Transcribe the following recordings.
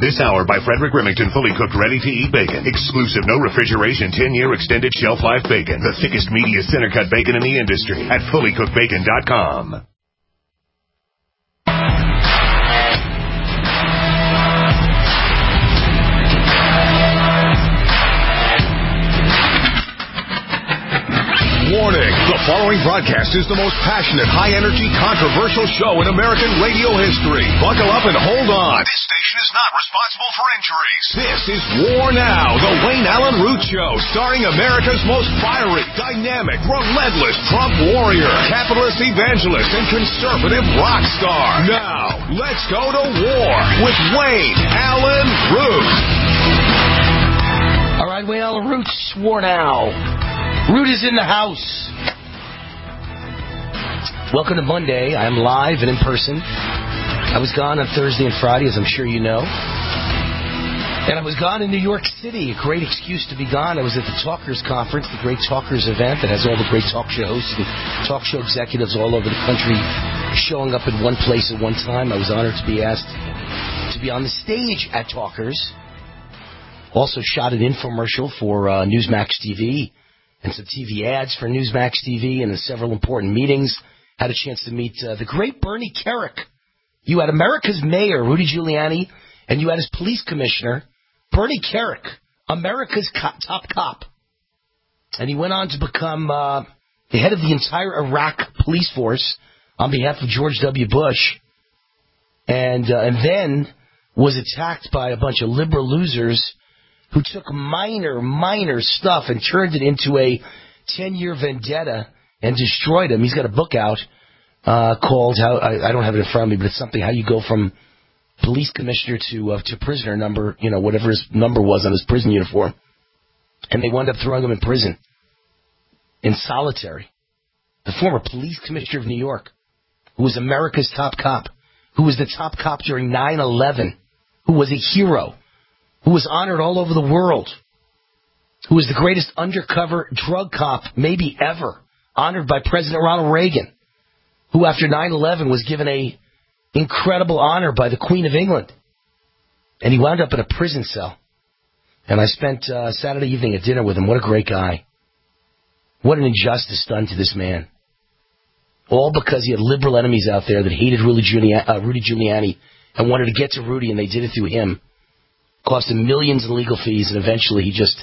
This hour by Frederick Remington, fully cooked, ready-to-eat bacon. Exclusive, no refrigeration, 10-year extended shelf life bacon. The thickest, meatiest center-cut bacon in the industry at fullycookedbacon.com. Warning, the following broadcast is the most passionate, high-energy, controversial show in American radio history. Buckle up and hold on. This station is not responsible for injuries. This is War Now, the Wayne Allen Root Show, starring America's most fiery, dynamic, relentless Trump warrior, capitalist evangelist, and conservative rock star. Now, let's go to war with Wayne Allen Root. All right, Wayne Allen Root's War Now. Root is in the house. Welcome to Monday. I'm live and in person. I was gone on Thursday and Friday, as I'm sure you know. And I was gone in New York City. A great excuse to be gone. I was at the Talkers Conference, the great Talkers event that has all the great talk shows and talk show executives all over the country showing up in one place at one time. I was honored to be asked to be on the stage at Talkers. Also shot an infomercial for Newsmax TV. And some TV ads for Newsmax TV and several important meetings. Had a chance to meet the great Bernie Kerik. You had America's mayor, Rudy Giuliani, and you had his police commissioner, Bernie Kerik, America's top cop. And he went on to become the head of the entire Iraq police force on behalf of George W. Bush. And then was attacked by a bunch of liberal losers who took minor stuff and turned it into a 10-year vendetta and destroyed him. He's got a book out called, I don't have it in front of me, but it's something, how you go from police commissioner to prisoner number, whatever his number was on his prison uniform. And they wound up throwing him in prison, in solitary. The former police commissioner of New York, who was America's top cop, who was the top cop during 9/11, who was a hero, who was honored all over the world, who was the greatest undercover drug cop maybe ever, honored by President Ronald Reagan, who after 9/11 was given a incredible honor by the Queen of England. And he wound up in a prison cell. And I spent Saturday evening at dinner with him. What a great guy. What an injustice done to this man. All because he had liberal enemies out there that hated Rudy Giuliani and wanted to get to Rudy, and they did it through him. Cost him millions in legal fees, and eventually he just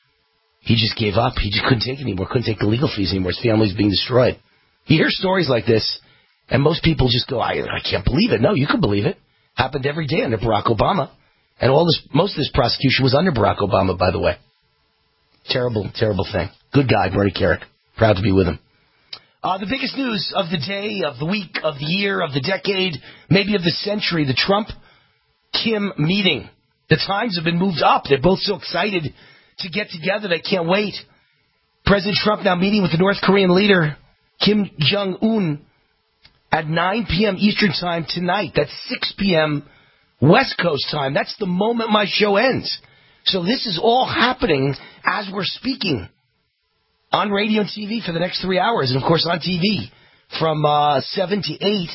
gave up. He just couldn't take it anymore. Couldn't take the legal fees anymore. His family's being destroyed. You hear stories like this, and most people just go, I can't believe it. No, you can believe it. Happened every day under Barack Obama. And most of this prosecution was under Barack Obama, by the way. Terrible, terrible thing. Good guy, Bernie Kerik. Proud to be with him. The biggest news of the day, of the week, of the year, of the decade, maybe of the century, the Trump-Kim meeting. The times have been moved up. They're both so excited to get together. They can't wait. President Trump now meeting with the North Korean leader, Kim Jong-un, at 9 p.m. Eastern Time tonight. That's 6 p.m. West Coast time. That's the moment my show ends. So this is all happening as we're speaking on radio and TV for the next 3 hours. And, of course, on TV from 7 to 8.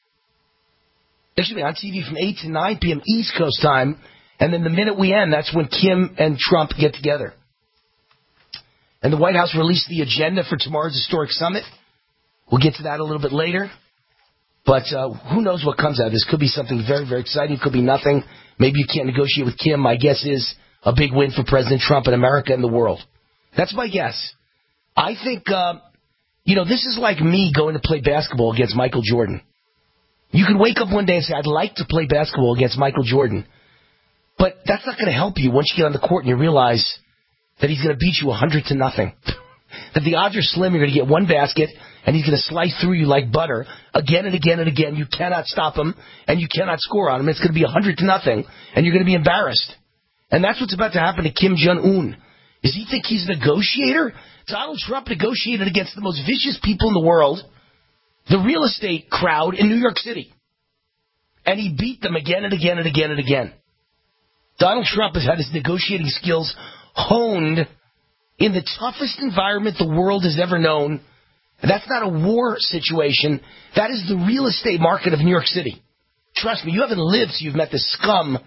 Excuse me, on TV from 8 to 9 p.m. East Coast time. And then the minute we end, that's when Kim and Trump get together. And the White House released the agenda for tomorrow's historic summit. We'll get to that a little bit later. But who knows what comes out of this. Could be something very, very exciting. Could be nothing. Maybe you can't negotiate with Kim. My guess is a big win for President Trump and America and the world. That's my guess. I think, this is like me going to play basketball against Michael Jordan. You can wake up one day and say, I'd like to play basketball against Michael Jordan. But that's not going to help you once you get on the court and you realize that he's going to beat you 100-0. That the odds are slim. You're going to get one basket, and he's going to slice through you like butter again and again and again. You cannot stop him, and you cannot score on him. It's going to be 100-0, and you're going to be embarrassed. And that's what's about to happen to Kim Jong-un. Does he think he's a negotiator? Donald Trump negotiated against the most vicious people in the world, the real estate crowd in New York City. And he beat them again and again and again and again. Donald Trump has had his negotiating skills honed in the toughest environment the world has ever known. That's not a war situation. That is the real estate market of New York City. Trust me, you haven't lived, so you've met the scum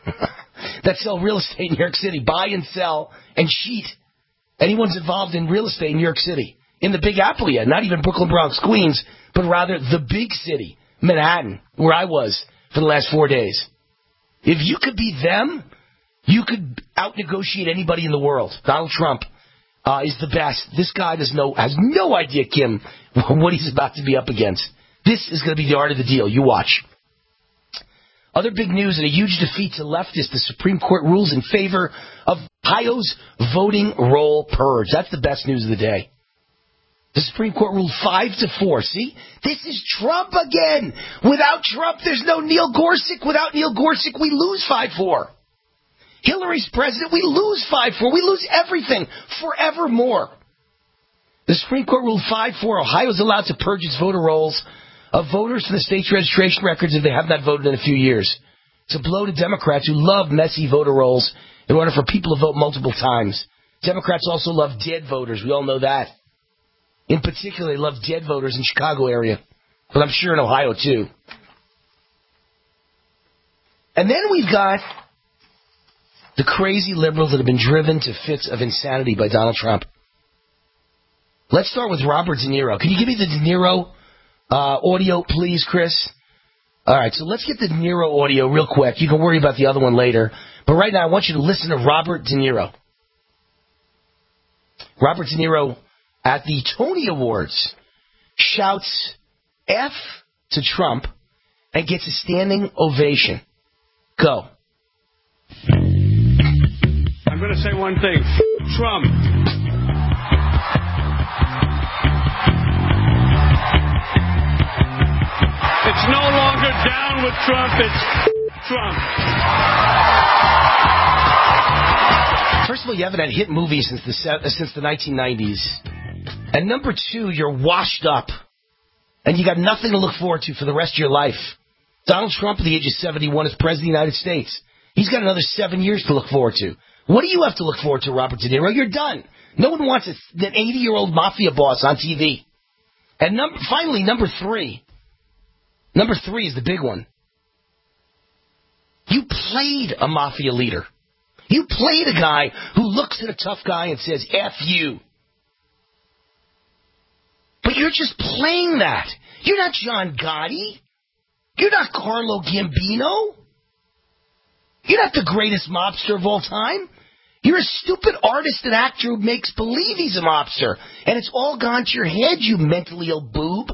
that sell real estate in New York City, buy and sell and cheat. Anyone's involved in real estate in New York City, in the Big Apple yet, not even Brooklyn, Bronx, Queens, but rather the big city, Manhattan, where I was for the last 4 days. If you could be them, you could out-negotiate anybody in the world. Donald Trump is the best. This guy has no idea, Kim, what he's about to be up against. This is going to be the art of the deal. You watch. Other big news and a huge defeat to leftists. The Supreme Court rules in favor of Ohio's voting roll purge. That's the best news of the day. The Supreme Court ruled 5-4. See? This is Trump again. Without Trump, there's no Neil Gorsuch. Without Neil Gorsuch, we lose 5-4. Hillary's president, we lose 5-4. We lose everything forevermore. The Supreme Court ruled 5-4. Ohio's allowed to purge its voter rolls of voters from the state's registration records if they have not voted in a few years. It's a blow to Democrats who love messy voter rolls in order for people to vote multiple times. Democrats also love dead voters. We all know that. In particular, they love dead voters in the Chicago area, but I'm sure in Ohio too. And then we've got the crazy liberals that have been driven to fits of insanity by Donald Trump. Let's start with Robert De Niro. Can you give me the De Niro audio, please, Chris? All right, so let's get the De Niro audio real quick. You can worry about the other one later. But right now, I want you to listen to Robert De Niro. Robert De Niro, at the Tony Awards, shouts F to Trump and gets a standing ovation. Go. I'm going to say one thing. Trump. It's no longer down with Trump. It's Trump. First of all, you haven't had a hit movie since the 1990s. And number two, you're washed up. And you got nothing to look forward to for the rest of your life. Donald Trump, at the age of 71, is President of the United States. He's got another 7 years to look forward to. What do you have to look forward to, Robert De Niro? You're done. No one wants an 80-year-old mafia boss on TV. And finally, number three. Number three is the big one. You played a mafia leader. You played a guy who looks at a tough guy and says, F you. But you're just playing that. You're not John Gotti. You're not Carlo Gambino. You're not the greatest mobster of all time. You're a stupid artist and actor who makes believe he's a mobster. And it's all gone to your head, you mentally ill boob.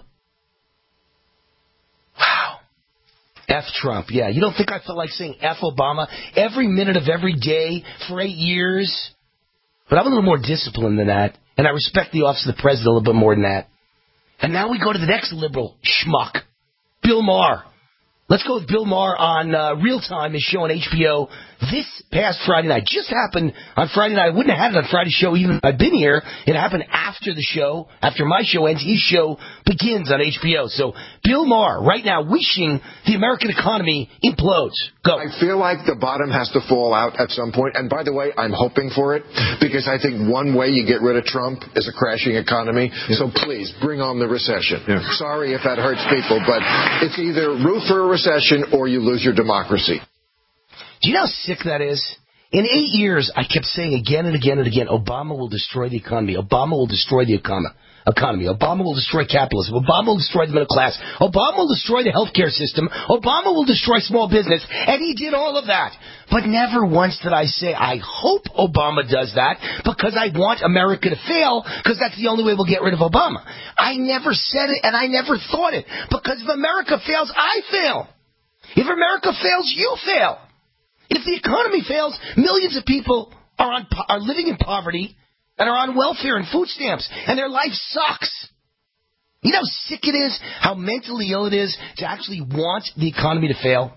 Wow. F Trump. Yeah, you don't think I felt like saying F Obama every minute of every day for 8 years? But I'm a little more disciplined than that. And I respect the office of the president a little bit more than that. And now we go to the next liberal schmuck, Bill Maher. Let's go with Bill Maher on Real Time, his show on HBO this past Friday night. Just happened on Friday night. I wouldn't have had it on Friday's show even if I'd been here. It happened after the show, after my show ends. His show begins on HBO. So Bill Maher, right now, wishing the American economy implodes. Go. I feel like the bottom has to fall out at some point. And by the way, I'm hoping for it because I think one way you get rid of Trump is a crashing economy. Yeah. So please, bring on the recession. Yeah. Sorry if that hurts people, but it's either root for a recession or you lose your democracy. Do you know how sick that is? In 8 years, I kept saying again and again and again, Obama will destroy the economy. Obama will destroy the economy. Obama will destroy capitalism. Obama will destroy the middle class. Obama will destroy the healthcare system. Obama will destroy small business. And he did all of that. But never once did I say, I hope Obama does that because I want America to fail because that's the only way we'll get rid of Obama. I never said it and I never thought it because if America fails, I fail. If America fails, you fail. If the economy fails, millions of people are living in poverty and are on welfare and food stamps, and their life sucks. You know how sick it is, how mentally ill it is to actually want the economy to fail?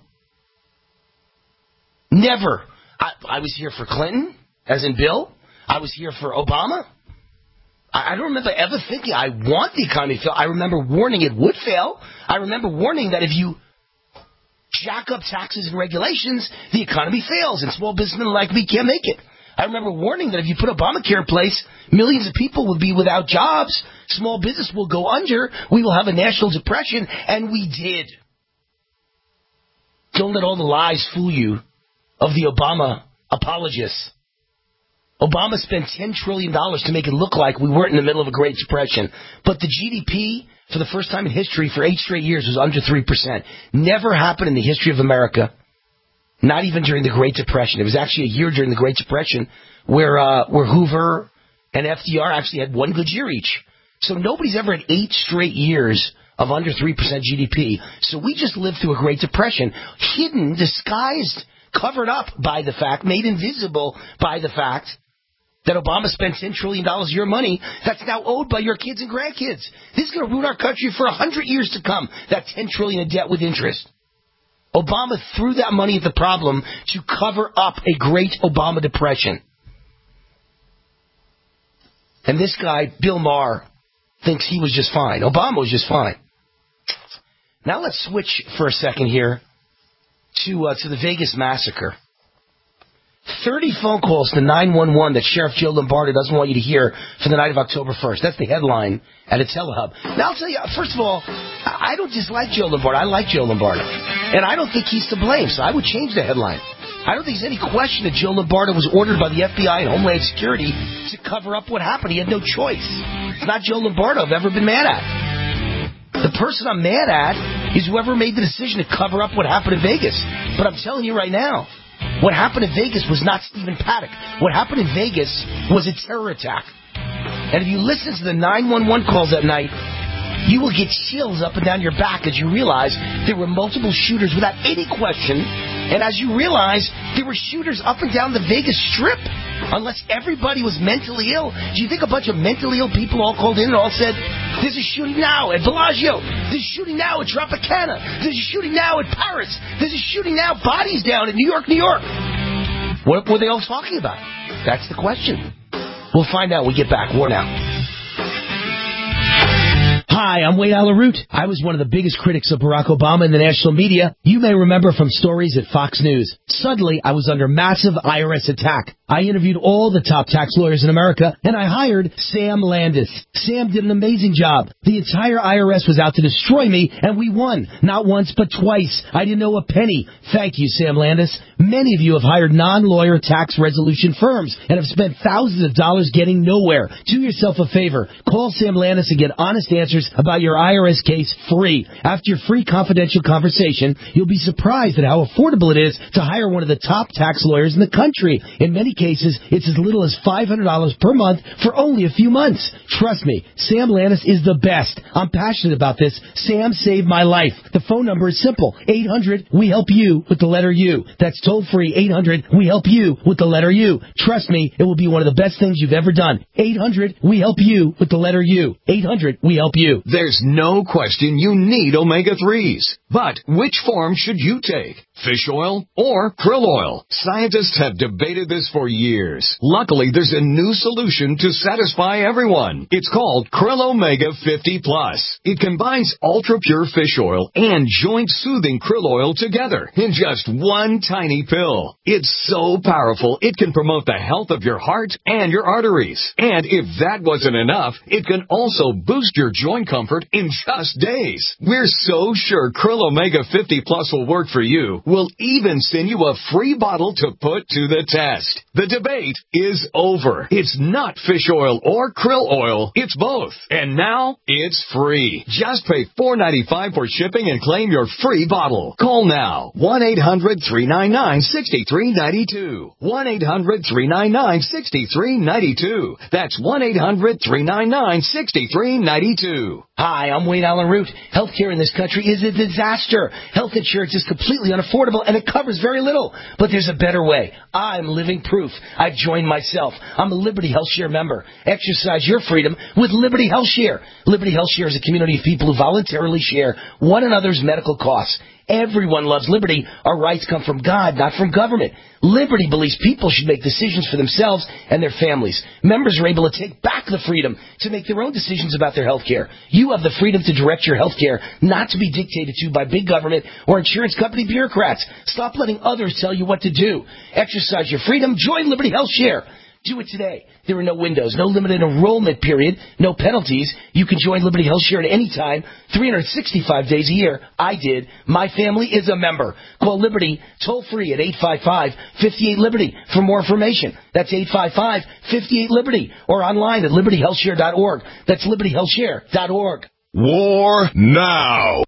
Never. I was here for Clinton, as in Bill. I was here for Obama. I don't remember ever thinking I want the economy to fail. I remember warning it would fail. I remember warning that if you jack up taxes and regulations, the economy fails, and small businessmen like me can't make it. I remember warning that if you put Obamacare in place, millions of people will be without jobs, small business will go under, we will have a national depression, and we did. Don't let all the lies fool you of the Obama apologists. Obama spent $10 trillion to make it look like we weren't in the middle of a Great Depression. But the GDP, for the first time in history, for 8 straight years, was under 3%. Never happened in the history of America, not even during the Great Depression. It was actually a year during the Great Depression where Hoover and FDR actually had one good year each. So nobody's ever had 8 straight years of under 3% GDP. So we just lived through a Great Depression, hidden, disguised, covered up by the fact, made invisible by the fact that Obama spent $10 trillion of your money that's now owed by your kids and grandkids. This is going to ruin our country for 100 years to come, that $10 trillion in debt with interest. Obama threw that money at the problem to cover up a great Obama depression. And this guy, Bill Maher, thinks he was just fine. Obama was just fine. Now let's switch for a second here to the Vegas massacre. 30 phone calls to 911 that Sheriff Joe Lombardo doesn't want you to hear for the night of October 1st. That's the headline at a telehub. Now, I'll tell you, first of all, I don't dislike Joe Lombardo. I like Joe Lombardo. And I don't think he's to blame, so I would change the headline. I don't think there's any question that Joe Lombardo was ordered by the FBI and Homeland Security to cover up what happened. He had no choice. It's not Joe Lombardo I've ever been mad at. The person I'm mad at is whoever made the decision to cover up what happened in Vegas. But I'm telling you right now, what happened in Vegas was not Stephen Paddock. What happened in Vegas was a terror attack. And if you listen to the 911 calls that night, you will get chills up and down your back as you realize there were multiple shooters without any question. And as you realize there were shooters up and down the Vegas Strip. Unless everybody was mentally ill. Do you think a bunch of mentally ill people all called in and all said, there's a shooting now at Bellagio. There's a shooting now at Tropicana. There's a shooting now at Paris. There's a shooting now, bodies down in New York, New York. What were they all talking about? That's the question. We'll find out when we get back. War Now. Hi, I'm Wade Allen Root. I was one of the biggest critics of Barack Obama in the national media. You may remember from stories at Fox News. Suddenly, I was under massive IRS attack. I interviewed all the top tax lawyers in America, and I hired Sam Landis. Sam did an amazing job. The entire IRS was out to destroy me, and we won. Not once, but twice. I didn't owe a penny. Thank you, Sam Landis. Many of you have hired non-lawyer tax resolution firms and have spent thousands of dollars getting nowhere. Do yourself a favor. Call Sam Landis and get honest answers about your IRS case free. After your free confidential conversation, you'll be surprised at how affordable it is to hire one of the top tax lawyers in the country. In many cases, it's as little as $500 per month for only a few months. Trust me, Sam Landis is the best. I'm passionate about this. Sam saved my life. The phone number is simple. 800-WE-HELP-YOU with the letter U. That's toll free. 800-WE-HELP-YOU with the letter U. Trust me, it will be one of the best things you've ever done. 800-WE-HELP-YOU with the letter U. 800-WE-HELP-YOU. There's no question you need omega-3s. But which form should you take? Fish oil or krill oil? Scientists have debated this for years. Luckily, there's a new solution to satisfy everyone. It's called Krill Omega 50 Plus. It combines ultra-pure fish oil and joint-soothing krill oil together in just one tiny pill. It's so powerful, it can promote the health of your heart and your arteries. And if that wasn't enough, it can also boost your joint comfort in just days. We're so sure Krill Omega 50 Plus will work for you. We'll even send you a free bottle to put to the test. The debate is over. It's not fish oil or krill oil. It's both. And now it's free. Just pay $4.95 for shipping and claim your free bottle. Call now. 1-800-399-6392. 1-800-399-6392. That's 1-800-399-6392. Hi, I'm Wayne Allen Root. Healthcare in this country is a disaster. Health insurance is completely unaffordable, and it covers very little. But there's a better way. I'm living proof. I've joined myself. I'm a Liberty Health Share member. Exercise your freedom with Liberty Health Share. Liberty Health Share is a community of people who voluntarily share one another's medical costs. Everyone loves liberty. Our rights come from God, not from government. Liberty believes people should make decisions for themselves and their families. Members are able to take back the freedom to make their own decisions about their health care. You have the freedom to direct your health care, not to be dictated to by big government or insurance company bureaucrats. Stop letting others tell you what to do. Exercise your freedom. Join Liberty Health Share. Do it today. There are no windows, no limited enrollment period, no penalties. You can join Liberty HealthShare at any time, 365 days a year. I did. My family is a member. Call Liberty toll-free at 855-58-LIBERTY for more information. That's 855-58-LIBERTY or online at libertyhealthshare.org. That's libertyhealthshare.org. War now.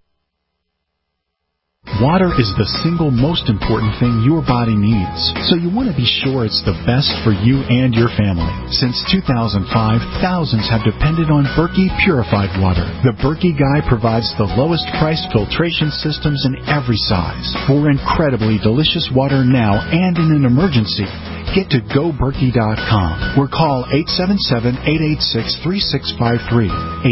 Water is the single most important thing your body needs, so you want to be sure it's the best for you and your family. Since 2005, thousands have depended on Berkey purified water. The Berkey Guy provides the lowest priced filtration systems in every size. For incredibly delicious water now and in an emergency, get to GoBerkey.com or call 877-886-3653.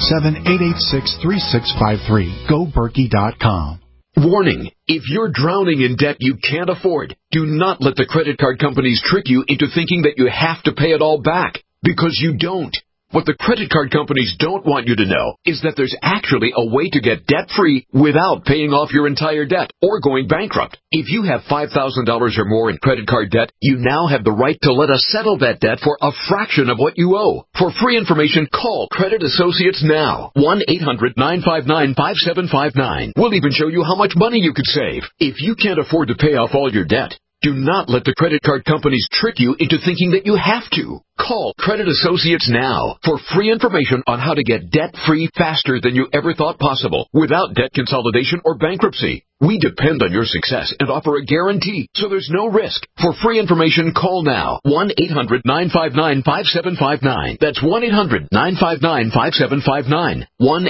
877-886-3653. GoBerkey.com. Warning, if you're drowning in debt you can't afford, do not let the credit card companies trick you into thinking that you have to pay it all back, because you don't. What the credit card companies don't want you to know is that there's actually a way to get debt-free without paying off your entire debt or going bankrupt. If you have $5,000 or more in credit card debt, you now have the right to let us settle that debt for a fraction of what you owe. For free information, call Credit Associates now. 1-800-959-5759. We'll even show you how much money you could save. If you can't afford to pay off all your debt, do not let the credit card companies trick you into thinking that you have to. Call Credit Associates now for free information on how to get debt-free faster than you ever thought possible without debt consolidation or bankruptcy. We depend on your success and offer a guarantee, so there's no risk. For free information, call now. 1-800-959-5759. That's 1-800-959-5759.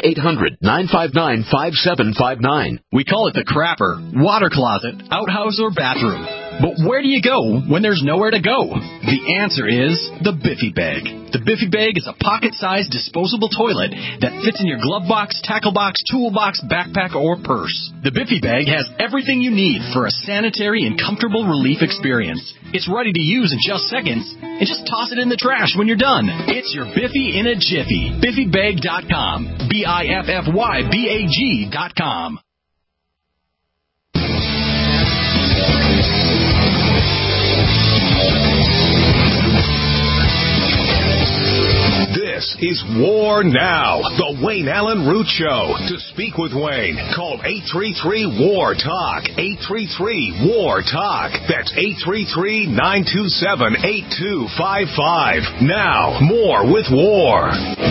1-800-959-5759. We call it the crapper, water closet, outhouse, or bathroom. But where do you go when there's nowhere to go? The answer is the Biffy Bag. The Biffy Bag is a pocket-sized disposable toilet that fits in your glove box, tackle box, toolbox, backpack, or purse. The Biffy Bag has everything you need for a sanitary and comfortable relief experience. It's ready to use in just seconds, and just toss it in the trash when you're done. It's your Biffy in a jiffy. BiffyBag.com. BiffyBag.com. This is War Now, the Wayne Allen Root Show. To speak with Wayne, call 833-WAR-TALK. 833-WAR-TALK. That's 833-927-8255. Now, more with War.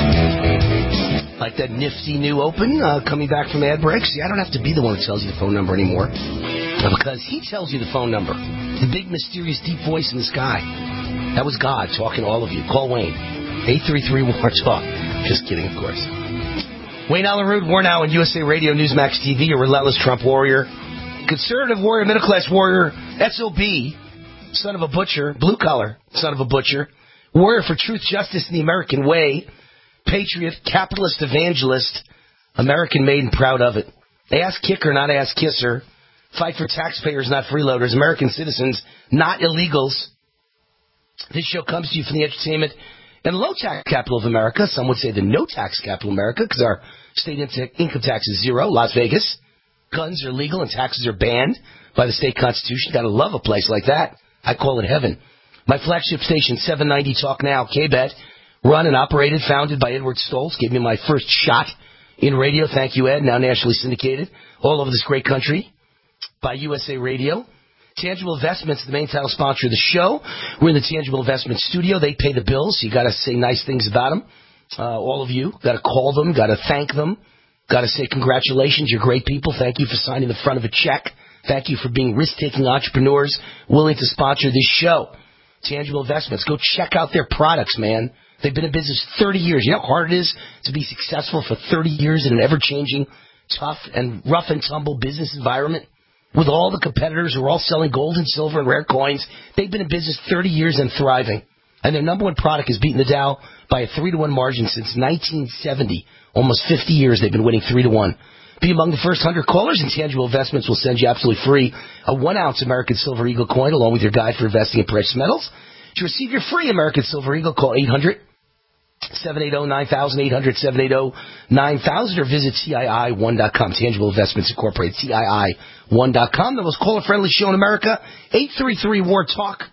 Like that nifty new open coming back from ad breaks. See, I don't have to be the one who tells you the phone number anymore, because he tells you the phone number. The big, mysterious, deep voice in the sky. That was God talking to all of you. Call Wayne. 833-WAR-TALK. Just kidding, of course. Wayne Allen Root, War Now on USA Radio, Newsmax TV, a relentless Trump warrior, conservative warrior, middle-class warrior, SOB, son of a butcher, blue-collar son of a butcher, warrior for truth, justice, and the American way, patriot, capitalist, evangelist, American-made and proud of it. Ass-kicker, not ass-kisser. Fight for taxpayers, not freeloaders. American citizens, not illegals. This show comes to you from the entertainment and low-tax capital of America. Some would say the no-tax capital of America, because our state income tax is zero. Las Vegas. Guns are legal and taxes are banned by the state constitution. Gotta love a place like that. I call it heaven. My flagship station, 790 Talk Now, KBET, run and operated, founded by Edward Stoltz. Gave me my first shot in radio. Thank you, Ed. Now nationally syndicated all over this great country by USA Radio. Tangible Investments, the main title sponsor of the show. We're in the Tangible Investments studio. They pay the bills. You got to say nice things about them. All of you. Got to call them. Got to thank them. Got to say congratulations. You're great people. Thank you for signing the front of a check. Thank you for being risk-taking entrepreneurs willing to sponsor this show. Tangible Investments. Go check out their products, man. They've been in business 30 years. You know how hard it is to be successful for 30 years in an ever-changing, tough, and rough and tumble business environment? With all the competitors who are all selling gold and silver and rare coins, they've been in business 30 years and thriving. And their number one product has beaten the Dow by a 3-to-1 margin since 1970. Almost 50 years they've been winning 3-to-1. Be among the first 100 callers, and Tangible Investments will send you absolutely free a 1-ounce American Silver Eagle coin along with your guide for investing in precious metals. To receive your free American Silver Eagle, call 800-780-9000, 800-780-9000, or visit CII1.com, Tangible Investments Incorporated, CII1.com. The most caller-friendly show in America, 833-WAR-TALK.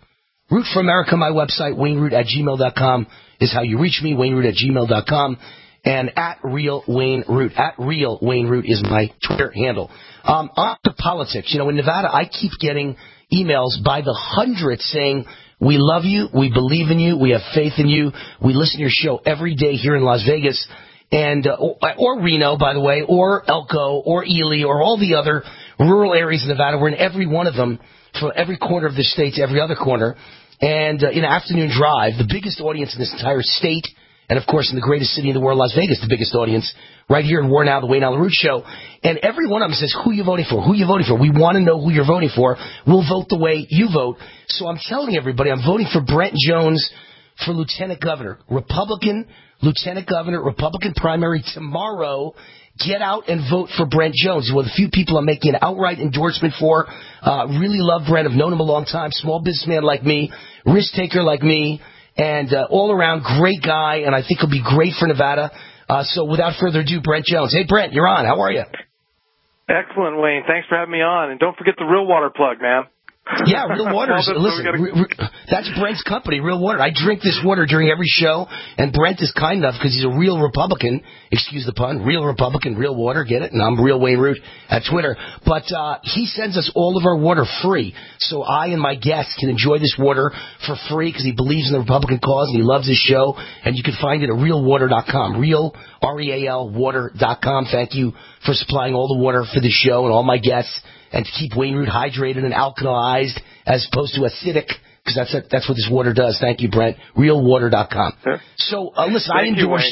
Root for America, my website, WayneRoot@gmail.com is how you reach me, WayneRoot@gmail.com. And at Real Wayne Root. At Real Wayne Root is my Twitter handle. On to politics. In Nevada, I keep getting emails by the hundreds saying, we love you, we believe in you, we have faith in you, we listen to your show every day here in Las Vegas, and or Reno, by the way, or Elko, or Ely, or all the other rural areas of Nevada. We're in every one of them, from every corner of the state to every other corner. And in an afternoon drive, the biggest audience in this entire state, and, of course, in the greatest city in the world, Las Vegas, the biggest audience, right here in War Now, the Wayne Allyn Root Show. And every one of them says, who are you voting for? Who are you voting for? We want to know who you're voting for. We'll vote the way you vote. So I'm telling everybody, I'm voting for Brent Jones for Lieutenant Governor. Republican Lieutenant Governor, Republican primary tomorrow. Get out and vote for Brent Jones. He's one of the few people I'm making an outright endorsement for. Really love Brent. I've known him a long time. Small businessman like me. Risk taker like me. And all around, great guy, and I think he'll be great for Nevada. So without further ado, Brent Jones. Hey, Brent, you're on. How are you? Excellent, Wayne. Thanks for having me on. And don't forget the Real Water plug, man. Yeah, Real Water. Listen, that's Brent's company, Real Water. I drink this water during every show, and Brent is kind enough because he's a real Republican. Excuse the pun. Real Republican, Real Water. Get it? And I'm Real Wayne Root at Twitter. But he sends us all of our water free, so I and my guests can enjoy this water for free because he believes in the Republican cause and he loves his show. And you can find it at realwater.com. Real, R-E-A-L, water.com. Thank you for supplying all the water for the show and all my guests, and to keep Wayne Root hydrated and alkalized as opposed to acidic, because that's what this water does. Thank you, Brent. Realwater.com. Sure. So, listen, I endorsed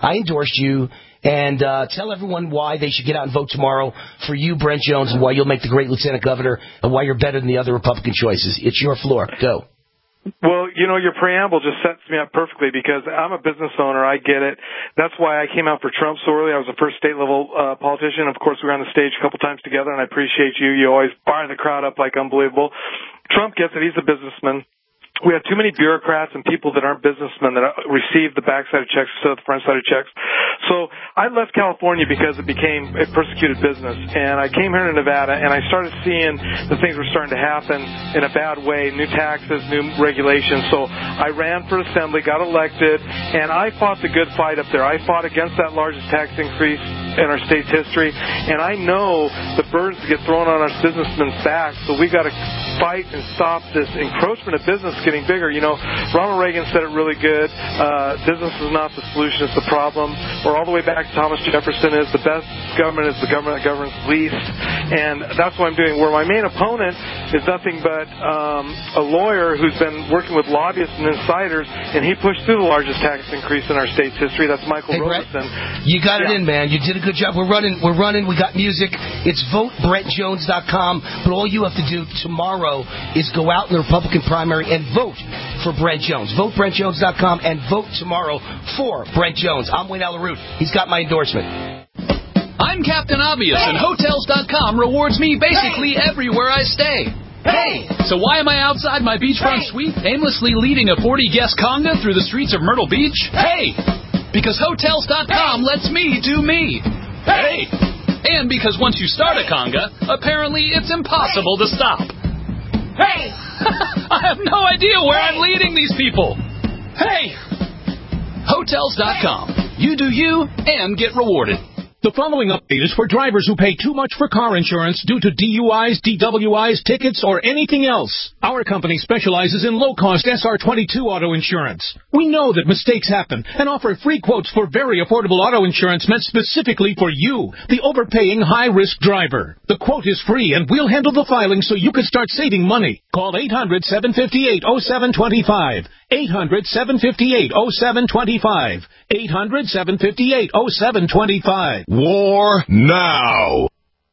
you, and tell everyone why they should get out and vote tomorrow for you, Brent Jones, and why you'll make the great lieutenant governor, and why you're better than the other Republican choices. It's your floor. Go. Well, your preamble just sets me up perfectly because I'm a business owner. I get it. That's why I came out for Trump so early. I was the first state-level politician. Of course, we were on the stage a couple times together, and I appreciate you. You always fire the crowd up like unbelievable. Trump gets it. He's a businessman. We have too many bureaucrats and people that aren't businessmen that receive the backside of checks instead of the front side of checks. So I left California because it became a persecuted business. And I came here to Nevada, and I started seeing the things were starting to happen in a bad way, new taxes, new regulations. So I ran for assembly, got elected, and I fought the good fight up there. I fought against that largest tax increase in our state's history. And I know the burdens get thrown on our businessmen's backs, so we got to fight and stop this encroachment of business getting bigger. Ronald Reagan said it really good. Business is not the solution, it's the problem. Or all the way back to Thomas Jefferson is the best government is the government that governs least. And that's what I'm doing. Where my main opponent is nothing but a lawyer who's been working with lobbyists and insiders, and he pushed through the largest tax increase in our state's history. That's Michael Robeson. You got it in, man. You did a good job. We're running. We got music. It's votebrentjones.com. But all you have to do tomorrow is go out in the Republican primary and vote for Brent Jones. VoteBrentJones.com and vote tomorrow for Brent Jones. I'm Wayne Allyn Root. He's got my endorsement. I'm Captain Obvious, and Hotels.com rewards me basically everywhere I stay. Hey! So why am I outside my beachfront suite, aimlessly leading a 40-guest conga through the streets of Myrtle Beach? Hey! Because Hotels.com lets me do me. Hey! And because once you start a conga, apparently it's impossible to stop. Hey! I have no idea where I'm leading these people. Hey! Hotels.com. You do you and get rewarded. The following update is for drivers who pay too much for car insurance due to DUIs, DWIs, tickets, or anything else. Our company specializes in low-cost SR22 auto insurance. We know that mistakes happen and offer free quotes for very affordable auto insurance meant specifically for you, the overpaying high-risk driver. The quote is free, and we'll handle the filing so you can start saving money. Call 800-758-0725. 800-758-0725. 800-758-0725. War now.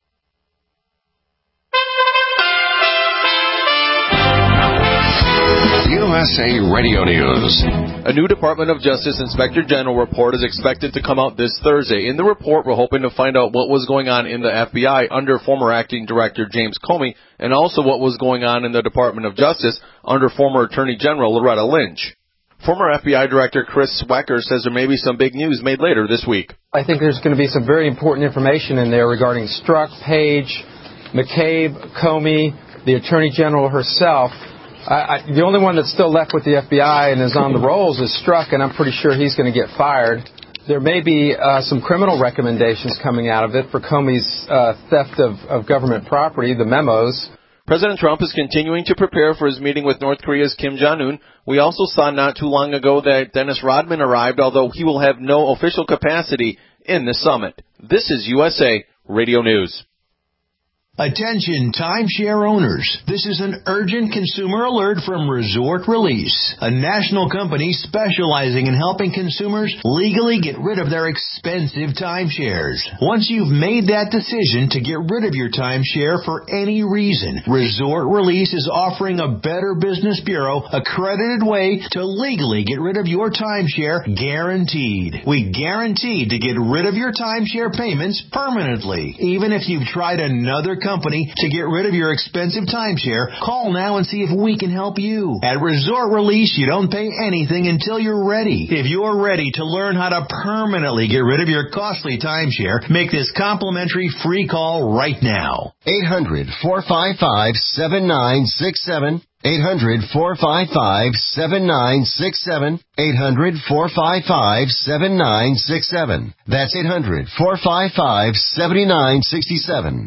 USA Radio News. A new Department of Justice Inspector General report is expected to come out this Thursday. In the report, we're hoping to find out what was going on in the FBI under former Acting Director James Comey, and also what was going on in the Department of Justice under former Attorney General Loretta Lynch. Former FBI Director Chris Swacker says there may be some big news made later this week. I think there's going to be some very important information in there regarding Strzok, Page, McCabe, Comey, the Attorney General herself, The only one that's still left with the FBI and is on the rolls is Strzok, and I'm pretty sure he's going to get fired. There may be some criminal recommendations coming out of it for Comey's theft of government property, the memos. President Trump is continuing to prepare for his meeting with North Korea's Kim Jong-un. We also saw not too long ago that Dennis Rodman arrived, although he will have no official capacity in the summit. This is USA Radio News. Attention timeshare owners. This is an urgent consumer alert from Resort Release, a national company specializing in helping consumers legally get rid of their expensive timeshares. Once you've made that decision to get rid of your timeshare for any reason, Resort Release is offering a Better Business Bureau accredited way to legally get rid of your timeshare, guaranteed. We guarantee to get rid of your timeshare payments permanently. Even if you've tried another company to get rid of your expensive timeshare, call now and see if we can help you. At Resort Release, you don't pay anything until you're ready. If you're ready to learn how to permanently get rid of your costly timeshare, make this complimentary free call right now. 800-455-7967. 800-455-7967. 800-455-7967. That's 800-455-7967.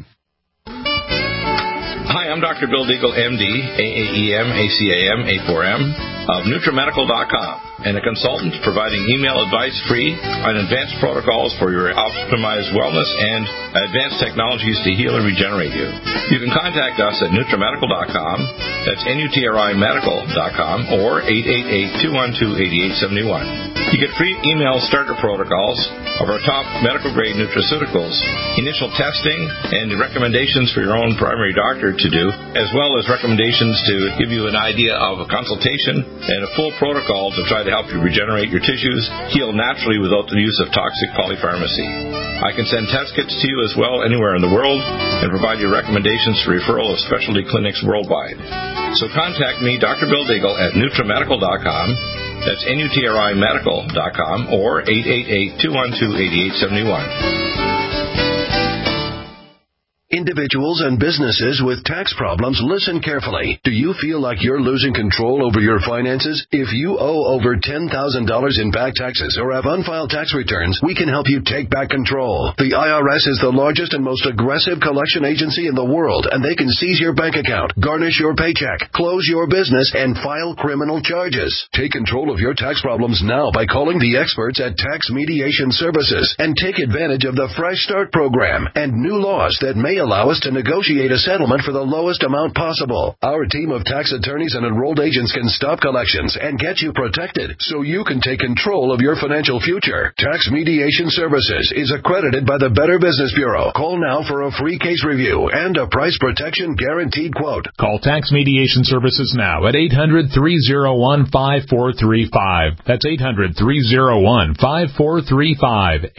Hi, I'm Dr. Bill Deagle, MD, AAEM, ACAM, A4M, of NutriMedical.com, and a consultant providing email advice free on advanced protocols for your optimized wellness and advanced technologies to heal and regenerate you. You can contact us at NutriMedical.com, that's NutriMedical.com, or 888-212-8871. You get free email starter protocols of our top medical-grade nutraceuticals, initial testing, and recommendations for your own primary doctor to do, as well as recommendations to give you an idea of a consultation and a full protocol to try to help you regenerate your tissues, heal naturally without the use of toxic polypharmacy. I can send test kits to you as well anywhere in the world and provide you recommendations for referral of specialty clinics worldwide. So contact me, Dr. Bill Deagle, at NutriMedical.com. That's NutriMedical.com, or 888-212-8871. Individuals and businesses with tax problems, listen carefully. Do you feel like you're losing control over your finances? If you owe over $10,000 in back taxes or have unfiled tax returns, we can help you take back control. The IRS is the largest and most aggressive collection agency in the world, and they can seize your bank account, garnish your paycheck, close your business, and file criminal charges. Take control of your tax problems now by calling the experts at Tax Mediation Services and take advantage of the Fresh Start program and new laws that may allow us to negotiate a settlement for the lowest amount possible. Our team of tax attorneys and enrolled agents can stop collections and get you protected so you can take control of your financial future. Tax Mediation Services is accredited by the Better Business Bureau. Call now for a free case review and a price protection guaranteed quote. Call Tax Mediation Services now at 800-301-5435. That's 800-301-5435.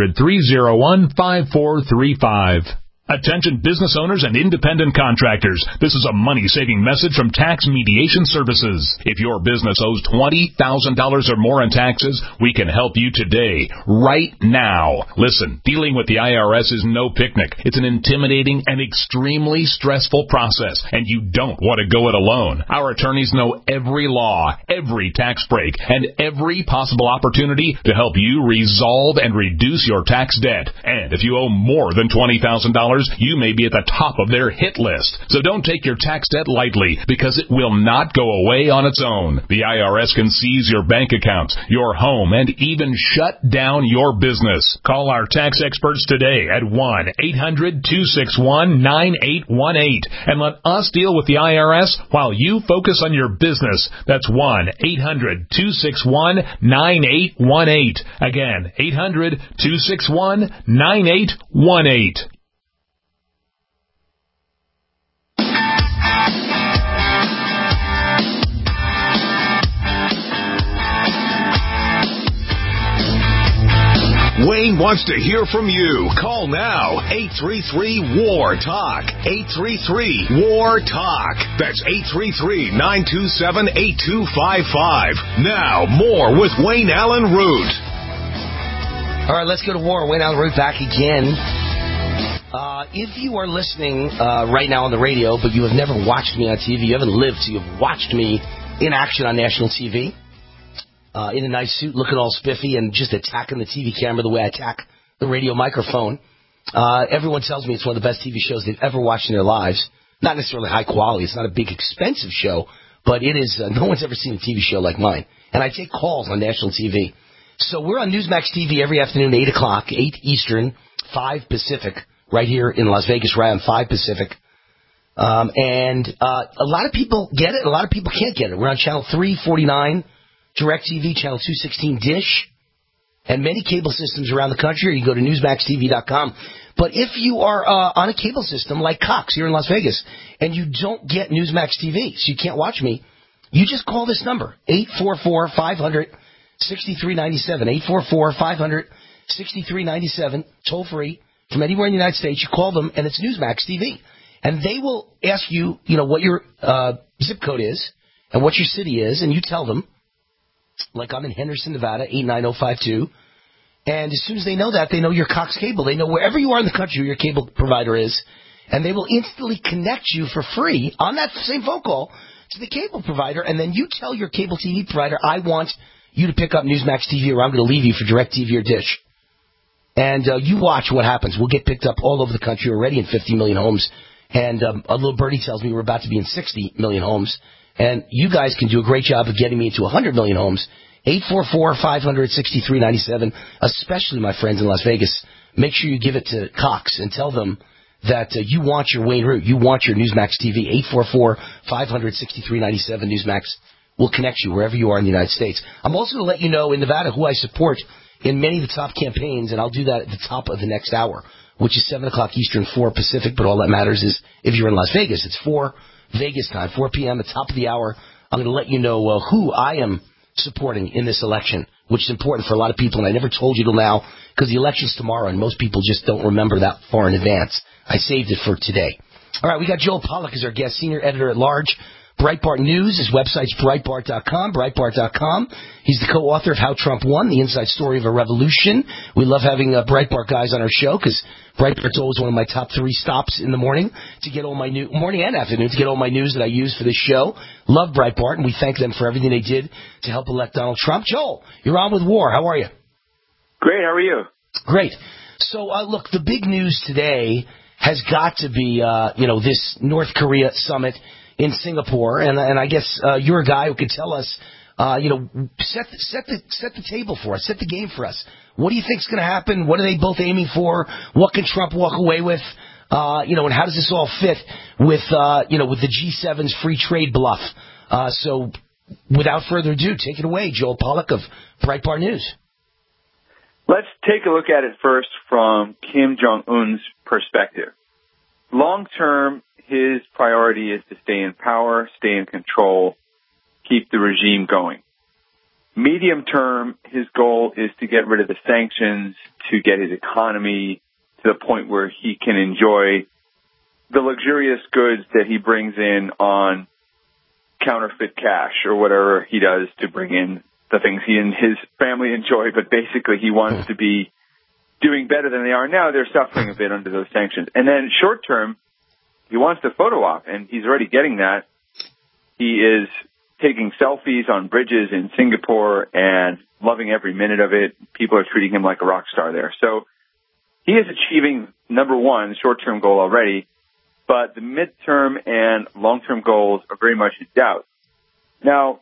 800-301-5435. Attention business owners and independent contractors. This is a money-saving message from Tax Mediation Services. If your business owes $20,000 or more in taxes, we can help you today, right now. Listen, dealing with the IRS is no picnic. It's an intimidating and extremely stressful process, and you don't want to go it alone. Our attorneys know every law, every tax break, and every possible opportunity to help you resolve and reduce your tax debt. And if you owe more than $20,000, you may be at the top of their hit list. So don't take your tax debt lightly, because it will not go away on its own. The IRS can seize your bank accounts, your home, and even shut down your business. Call our tax experts today at 1-800-261-9818 and let us deal with the IRS while you focus on your business. That's 1-800-261-9818. Again, 800-261-9818. Wayne wants to hear from you. Call now. 833-WAR-TALK. 833-WAR-TALK. That's 833-927-8255. Now, more with Wayne Allen Root. All right, let's go to war. Wayne Allen Root back again. if you are listening right now on the radio, but you have never watched me on TV, you haven't lived, so you've watched me in action on national TV, in a nice suit, looking all spiffy, and just attacking the TV camera the way I attack the radio microphone. Everyone tells me it's one of the best TV shows they've ever watched in their lives. Not necessarily high quality. It's not a big, expensive show, but it is. No one's ever seen a TV show like mine. And I take calls on national TV. So we're on Newsmax TV every afternoon, 8 o'clock, 8 Eastern, 5 Pacific, right here in Las Vegas, right on 5 Pacific. And a lot of people get it. A lot of people can't get it. We're on Channel 349, DirecTV, Channel 216, Dish, and many cable systems around the country. Or you go to NewsmaxTV.com. But if you are on a cable system like Cox here in Las Vegas, and you don't get Newsmax TV, so you can't watch me, you just call this number, 844-500-6397, 844-500-6397, toll free, from anywhere in the United States. You call them, and it's Newsmax TV. And they will ask you, what your zip code is and what your city is, and you tell them, like I'm in Henderson, Nevada, 89052. And as soon as they know that, they know your Cox Cable. They know wherever you are in the country where your cable provider is, and they will instantly connect you for free on that same phone call to the cable provider, and then you tell your cable TV provider, I want you to pick up Newsmax TV, or I'm going to leave you for DirecTV or Dish. And you watch what happens. We'll get picked up all over the country, already in 50 million homes. And a little birdie tells me we're about to be in 60 million homes. And you guys can do a great job of getting me into 100 million homes. 844-500-6397, especially my friends in Las Vegas. Make sure you give it to Cox and tell them that you want your Wayne Root. You want your Newsmax TV. 844-500-6397. Newsmax will connect you wherever you are in the United States. I'm also going to let you know in Nevada who I support in many of the top campaigns, and I'll do that at the top of the next hour, which is 7 o'clock Eastern, 4 Pacific. But all that matters is if you're in Las Vegas, it's 4 Vegas time, 4 p.m. at the top of the hour. I'm going to let you know who I am supporting in this election, which is important for a lot of people, and I never told you till now because the election's tomorrow, and most people just don't remember that far in advance. I saved it for today. All right, we got Joel Pollack as our guest, senior editor at large, Breitbart News. His website's Breitbart.com, Breitbart.com. He's the co-author of How Trump Won, the inside story of a revolution. We love having Breitbart guys on our show because Breitbart's always one of my top 3 stops in the morning to get all my morning and afternoon to get all my news that I use for this show. Love Breitbart, and we thank them for everything they did to help elect Donald Trump. Joel, you're on with War. How are you? Great. How are you? Great. So, look, the big news today has got to be, this North Korea summit in Singapore, and I guess you're a guy who could tell us, set the table for us, set the game for us. What do you think's going to happen? What are they both aiming for? What can Trump walk away with? And how does this all fit with the G7's free trade bluff? So, without further ado, take it away, Joel Pollack of Breitbart News. Let's take a look at it first from Kim Jong-un's perspective. Long term, his priority is to stay in power, stay in control, keep the regime going. Medium term, his goal is to get rid of the sanctions, to get his economy to the point where he can enjoy the luxurious goods that he brings in on counterfeit cash or whatever he does to bring in the things he and his family enjoy. But basically, he wants to be doing better than they are now. They're suffering a bit under those sanctions. And then short term, he wants to photo op, and he's already getting that. He is taking selfies on bridges in Singapore and loving every minute of it. People are treating him like a rock star there. So he is achieving, number one, the short-term goal already, but the midterm and long-term goals are very much in doubt. Now,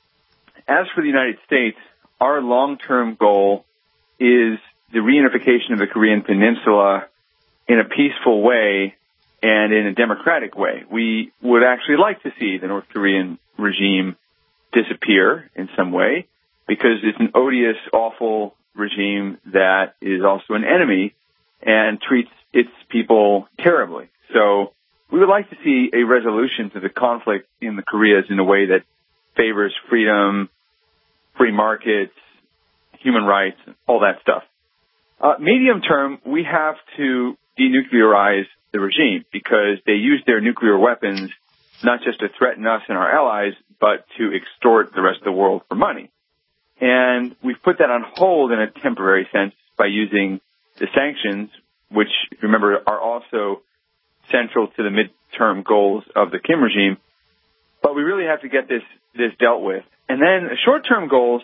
as for the United States, our long-term goal is the reunification of the Korean Peninsula in a peaceful way and in a democratic way. We would actually like to see the North Korean regime disappear in some way because it's an odious, awful regime that is also an enemy and treats its people terribly. So we would like to see a resolution to the conflict in the Koreas in a way that favors freedom, free markets, human rights, all that stuff. Medium term, we have to denuclearize the regime because they use their nuclear weapons not just to threaten us and our allies, but to extort the rest of the world for money. And we've put that on hold in a temporary sense by using the sanctions, which, remember, are also central to the midterm goals of the Kim regime. But we really have to get this dealt with. And then the short-term goals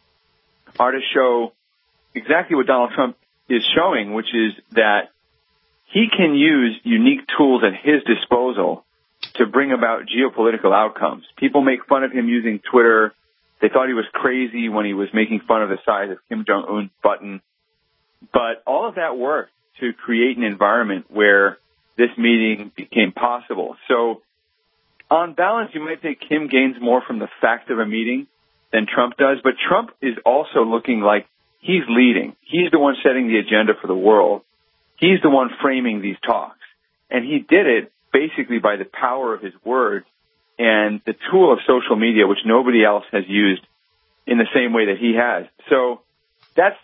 are to show exactly what Donald Trump is showing, which is that he can use unique tools at his disposal to bring about geopolitical outcomes. People make fun of him using Twitter. They thought he was crazy when he was making fun of the size of Kim Jong-un's button. But all of that worked to create an environment where this meeting became possible. So on balance, you might think Kim gains more from the fact of a meeting than Trump does, but Trump is also looking like he's leading. He's the one setting the agenda for the world. He's the one framing these talks. And he did it basically by the power of his words and the tool of social media, which nobody else has used in the same way that he has. So that's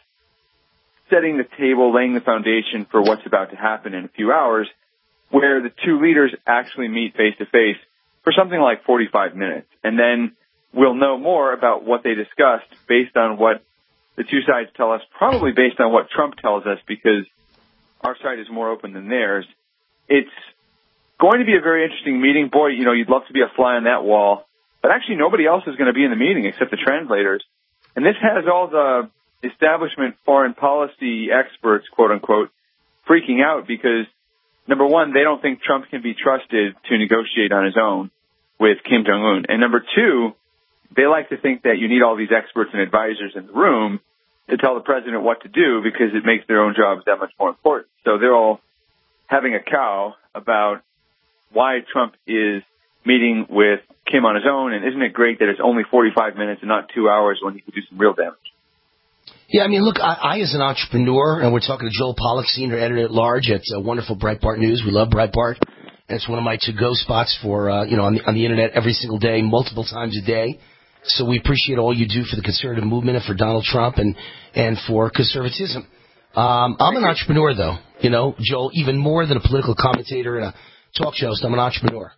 setting the table, laying the foundation for what's about to happen in a few hours, where the two leaders actually meet face-to-face for something like 45 minutes. And then we'll know more about what they discussed based on what the two sides tell us, probably based on what Trump tells us, because our side is more open than theirs. It's going to be a very interesting meeting. Boy, you'd love to be a fly on that wall. But actually, nobody else is going to be in the meeting except the translators. And this has all the establishment foreign policy experts, quote-unquote, freaking out because, number one, they don't think Trump can be trusted to negotiate on his own with Kim Jong-un. And number two, they like to think that you need all these experts and advisors in the room to tell the president what to do because it makes their own jobs that much more important. So they're all having a cow about why Trump is meeting with Kim on his own, and isn't it great that it's only 45 minutes and not 2 hours when he could do some real damage? Yeah, I mean, look, I as an entrepreneur, and we're talking to Joel Pollack, senior editor-at-large at wonderful Breitbart News. We love Breitbart. And it's one of my to-go spots for, on the Internet every single day, multiple times a day. So we appreciate all you do for the conservative movement and for Donald Trump and for conservatism. I'm an entrepreneur, though, Joel, even more than a political commentator and a talk show host. I'm an entrepreneur.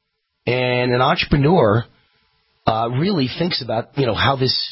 And an entrepreneur really thinks about, how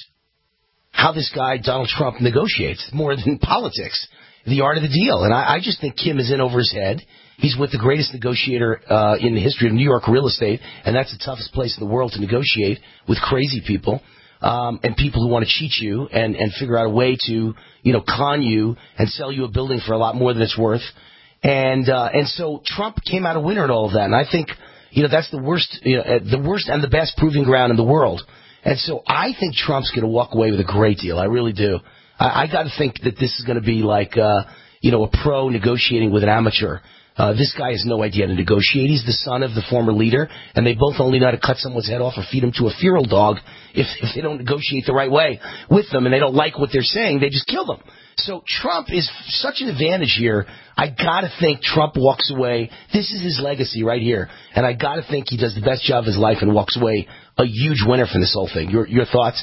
this guy, Donald Trump, negotiates more than politics, the art of the deal. And I just think Kim is in over his head. He's with the greatest negotiator in the history of New York real estate, and that's the toughest place in the world to negotiate with crazy people and people who want to cheat you and figure out a way to, con you and sell you a building for a lot more than it's worth. And so Trump came out a winner in all of that. And I think, that's the worst and the best proving ground in the world. And so I think Trump's going to walk away with a great deal. I really do. I got to think that this is going to be like, a pro negotiating with an amateur. This guy has no idea how to negotiate. He's the son of the former leader, and they both only know how to cut someone's head off or feed him to a feral dog if they don't negotiate the right way with them and they don't like what they're saying, they just kill them. So Trump is such an advantage here. I got to think Trump walks away. This is his legacy right here. And I got to think he does the best job of his life and walks away a huge winner from this whole thing. Your thoughts?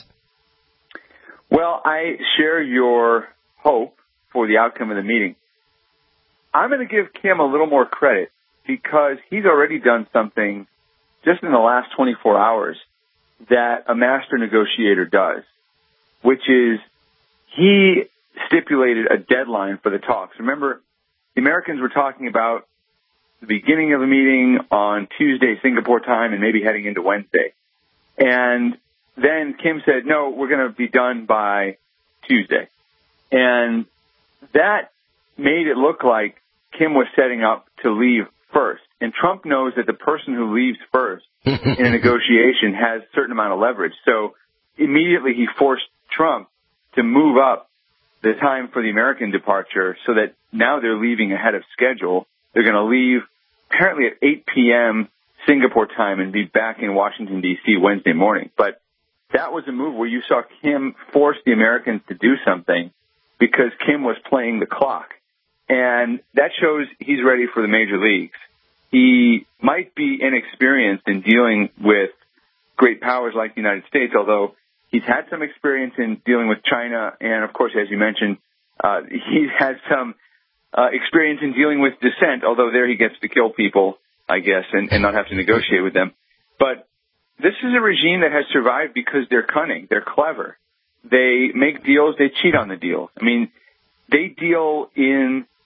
Well, I share your hope for the outcome of the meeting. I'm going to give Kim a little more credit because he's already done something just in the last 24 hours that a master negotiator does, which is he stipulated a deadline for the talks. Remember, the Americans were talking about the beginning of the meeting on Tuesday, Singapore time, and maybe heading into Wednesday. And then Kim said, no, we're going to be done by Tuesday. And that made it look like Kim was setting up to leave first. And Trump knows that the person who leaves first in a negotiation has a certain amount of leverage. So immediately he forced Trump to move up the time for the American departure so that now they're leaving ahead of schedule. They're going to leave apparently at 8 p.m. Singapore time and be back in Washington, D.C. Wednesday morning. But that was a move where you saw Kim force the Americans to do something because Kim was playing the clock. And that shows he's ready for the major leagues. He might be inexperienced in dealing with great powers like the United States, although he's had some experience in dealing with China. And, of course, as you mentioned, he has some experience in dealing with dissent, although there he gets to kill people, I guess, and not have to negotiate with them. But this is a regime that has survived because they're cunning. They're clever. They make deals. They cheat on the deal. I mean, they deal in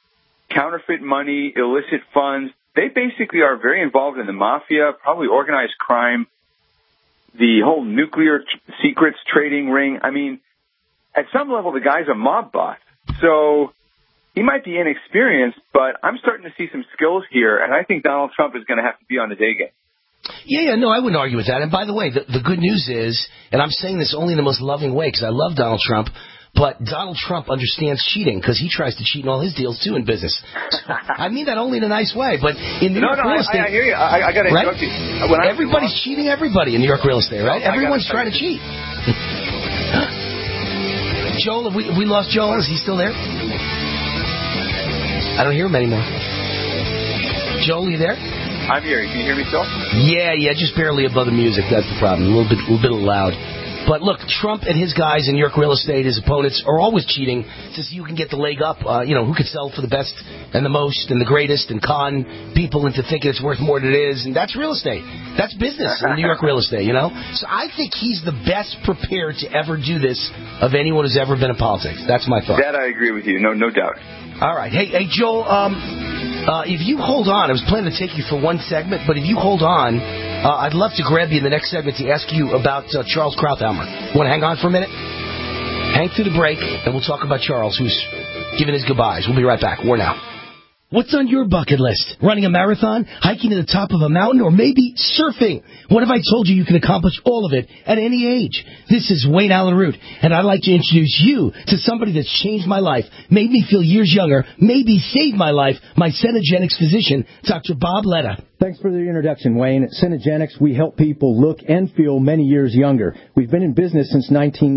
counterfeit money, illicit funds. They basically are very involved in the mafia, probably organized crime, the whole nuclear secrets trading ring. I mean, at some level, the guy's a mob boss. So he might be inexperienced, but I'm starting to see some skills here, and I think Donald Trump is going to have to be on the day game. Yeah, no, I wouldn't argue with that. And by the way, the good news is, and I'm saying this only in the most loving way because I love Donald Trump, but Donald Trump understands cheating because he tries to cheat in all his deals, too, in business. So, I mean that only in a nice way, but in New York real estate... I hear you. I got to interrupt you. Everybody's cheating everybody in New York real estate, right? Everyone's trying to cheat. Joel, have we lost Joel? Is he still there? I don't hear him anymore. Joel, you there? I'm here. Can you hear me still? Yeah, just barely above the music. That's the problem. A little bit loud. But look, Trump and his guys in New York real estate, his opponents, are always cheating to see who can get the leg up, who could sell for the best and the most and the greatest and con people into thinking it's worth more than it is. And that's real estate. That's business in New York real estate, So I think he's the best prepared to ever do this of anyone who's ever been in politics. That's my thought. That I agree with you. No doubt. All right. Hey, Joel, if you hold on, I was planning to take you for one segment, but if you hold on, I'd love to grab you in the next segment to ask you about Charles Krauthammer. Want to hang on for a minute? Hang through the break, and we'll talk about Charles, who's giving his goodbyes. We'll be right back. War now. What's on your bucket list? Running a marathon, hiking to the top of a mountain, or maybe surfing? What if I told you can accomplish all of it at any age? This is Wayne Allen Root, and I'd like to introduce you to somebody that's changed my life, made me feel years younger, maybe saved my life, my Cenegenics physician, Dr. Bob Letta. Thanks for the introduction, Wayne. At Cenegenics, we help people look and feel many years younger. We've been in business since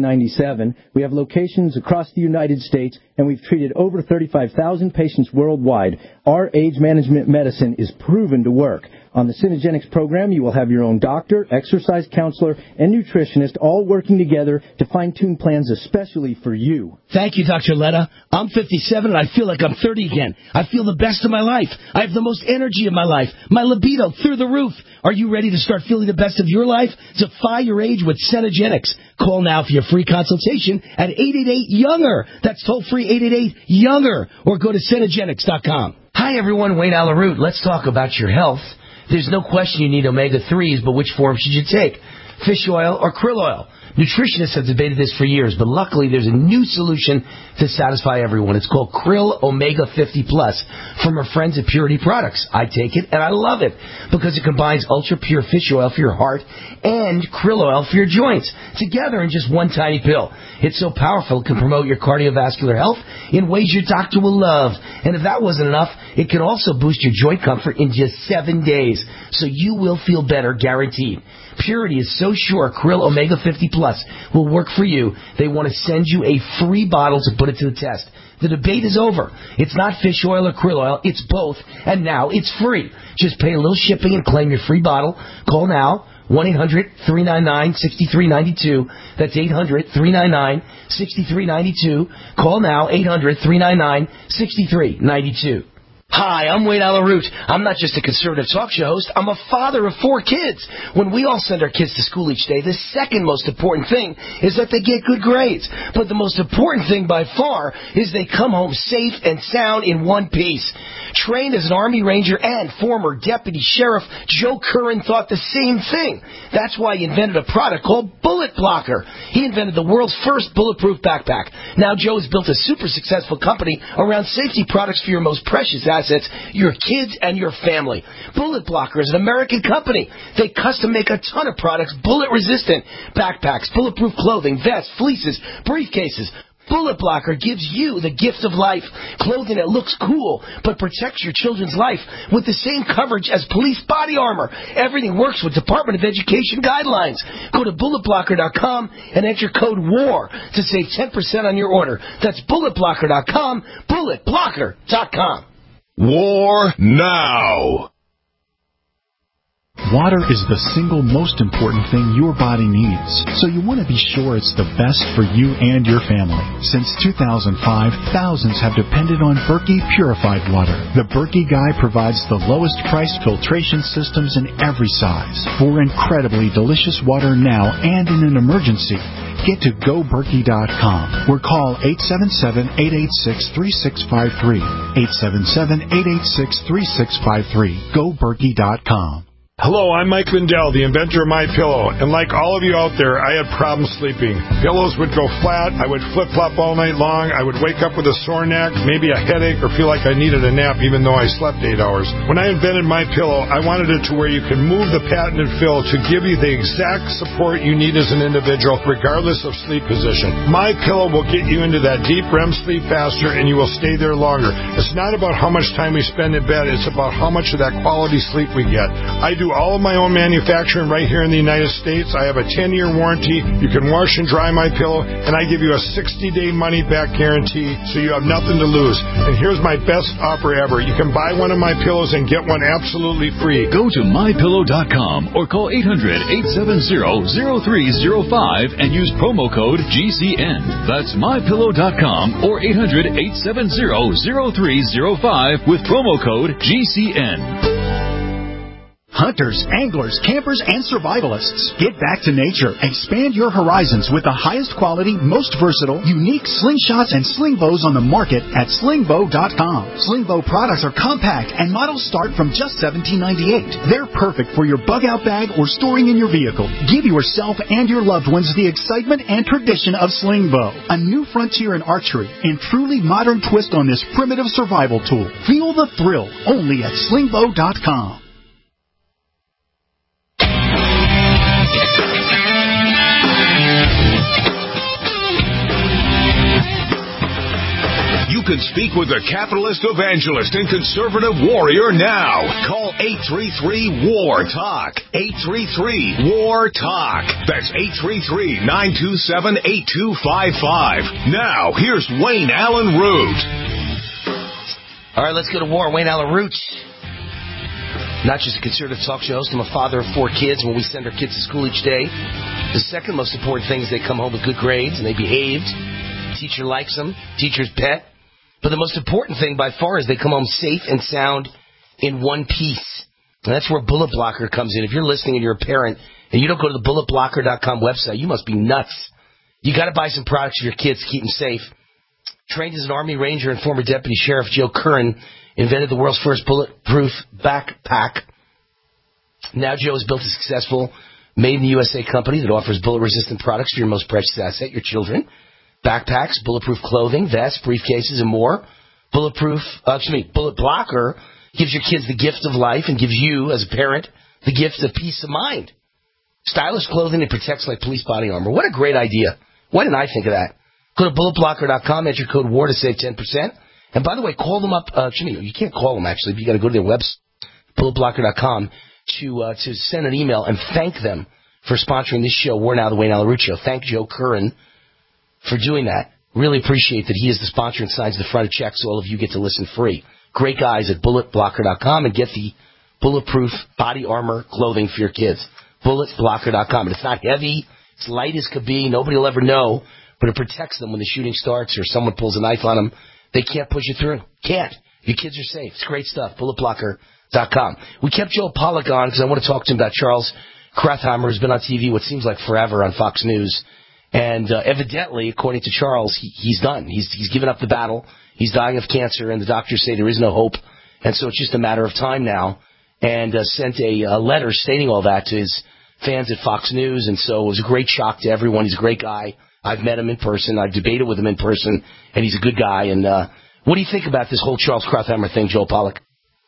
1997. We have locations across the United States, and we've treated over 35,000 patients worldwide. Our age management medicine is proven to work. On the Cenegenics program, you will have your own doctor, exercise counselor, and nutritionist all working together to fine-tune plans especially for you. Thank you, Dr. Letta. I'm 57 and I feel like I'm 30 again. I feel the best of my life. I have the most energy of my life. My libido through the roof. Are you ready to start feeling the best of your life? Defy your age with Cenegenics. Call now for your free consultation at 888-YOUNGER. That's toll-free 888-YOUNGER. Or go to Cenegenics.com. Hi, everyone. Wayne Allen Root. Let's talk about your health. There's no question you need omega-3s, but which form should you take? Fish oil or krill oil? Nutritionists have debated this for years, but luckily there's a new solution to satisfy everyone. It's called Krill Omega 50 Plus from our friends at Purity Products. I take it, and I love it, because it combines ultra-pure fish oil for your heart and krill oil for your joints together in just one tiny pill. It's so powerful it can promote your cardiovascular health in ways your doctor will love. And if that wasn't enough, it can also boost your joint comfort in just 7 days. So you will feel better, guaranteed. Purity is so sure Krill Omega 50 Plus will work for you, they want to send you a free bottle to put it to the test. The debate is over. It's not fish oil or krill oil, it's both, and now it's free. Just pay a little shipping and claim your free bottle. Call now, 1-800-399-6392. That's 800-399-6392. Call now, 800-399-6392. Hi, I'm Wayne Allen Root. I'm not just a conservative talk show host. I'm a father of 4 kids. When we all send our kids to school each day, the second most important thing is that they get good grades. But the most important thing by far is they come home safe and sound in one piece. Trained as an Army Ranger and former Deputy Sheriff, Joe Curran thought the same thing. That's why he invented a product called Bullet Blocker. He invented the world's first bulletproof backpack. Now Joe has built a super successful company around safety products for your most precious assets, your kids and your family. Bullet Blocker is an American company. They custom make a ton of products bullet resistant. Backpacks, bulletproof clothing, vests, fleeces, briefcases. Bullet Blocker gives you the gift of life. Clothing that looks cool, but protects your children's life with the same coverage as police body armor. Everything works with Department of Education guidelines. Go to BulletBlocker.com and enter code WAR to save 10% on your order. That's BulletBlocker.com, BulletBlocker.com. War now. Water is the single most important thing your body needs, so you want to be sure it's the best for you and your family. Since 2005, thousands have depended on Berkey purified water. The Berkey Guy provides the lowest price filtration systems in every size for incredibly delicious water now and in an emergency. Get to GoBerkey.com or call 877-886-3653. 877-886-3653. GoBerkey.com. Hello, I'm Mike Lindell, the inventor of MyPillow, and like all of you out there, I had problems sleeping. Pillows would go flat, I would flip-flop all night long, I would wake up with a sore neck, maybe a headache, or feel like I needed a nap even though I slept 8 hours. When I invented MyPillow, I wanted it to where you can move the patented fill to give you the exact support you need as an individual, regardless of sleep position. MyPillow will get you into that deep REM sleep faster, and you will stay there longer. It's not about how much time we spend in bed, it's about how much of that quality sleep we get. I do all of my own manufacturing right here in the United States. I have a 10-year warranty. You can wash and dry MyPillow, and I give you a 60-day money-back guarantee, so you have nothing to lose. And here's my best offer ever. You can buy one of my pillows and get one absolutely free. Go to MyPillow.com or call 800-870-0305 and use promo code GCN. That's MyPillow.com or 800-870-0305 with promo code GCN. Hunters, anglers, campers, and survivalists. Get back to nature. Expand your horizons with the highest quality, most versatile, unique slingshots and sling bows on the market at slingbow.com. Slingbow products are compact and models start from just $17.98. They're perfect for your bug-out bag or storing in your vehicle. Give yourself and your loved ones the excitement and tradition of Slingbow, a new frontier in archery and truly modern twist on this primitive survival tool. Feel the thrill only at slingbow.com. You can speak with the capitalist evangelist and conservative warrior now. Call 833-WAR-TALK. 833-WAR-TALK. That's 833-927-8255. Now, here's Wayne Allen Root. All right, let's go to war. Wayne Allen Root. Not just a conservative talk show host. I'm a father of 4 kids. When we send our kids to school each day, the second most important thing is they come home with good grades and they behaved. Teacher likes them. Teacher's pet. But the most important thing by far is they come home safe and sound in one piece. And that's where Bullet Blocker comes in. If you're listening and you're a parent and you don't go to the bulletblocker.com website, you must be nuts. You got to buy some products for your kids to keep them safe. Trained as an Army Ranger and former Deputy Sheriff, Joe Curran invented the world's first bulletproof backpack. Now Joe has built a successful made-in-the-USA company that offers bullet-resistant products for your most precious asset, your children. Backpacks, bulletproof clothing, vests, briefcases, and more. Bullet Blocker gives your kids the gift of life and gives you, as a parent, the gift of peace of mind. Stylish clothing that protects like police body armor. What a great idea. Why didn't I think of that? Go to bulletblocker.com, enter code WAR to save 10%. And by the way, call them up. You can't call them, actually, but you got to go to their website, bulletblocker.com, to send an email and thank them for sponsoring this show, War Now, the Wayne Allen Root Show. Thank Joe Curran for doing that. Really appreciate that he is the sponsor and signs the front of checks so all of you get to listen free. Great guys at bulletblocker.com and get the bulletproof body armor clothing for your kids. Bulletblocker.com. And it's not heavy. It's light as could be. Nobody will ever know. But it protects them when the shooting starts or someone pulls a knife on them. They can't push it through. Can't. Your kids are safe. It's great stuff. Bulletblocker.com. We kept Joe Pollack on because I want to talk to him about Charles Krauthammer, who's been on TV what seems like forever on Fox News. And evidently, according to Charles, he's done. He's given up the battle. He's dying of cancer, and the doctors say there is no hope. And so it's just a matter of time now. And sent a letter stating all that to his fans at Fox News. And so it was a great shock to everyone. He's a great guy. I've met him in person. I've debated with him in person, and he's a good guy. And what do you think about this whole Charles Krauthammer thing, Joe Pollack?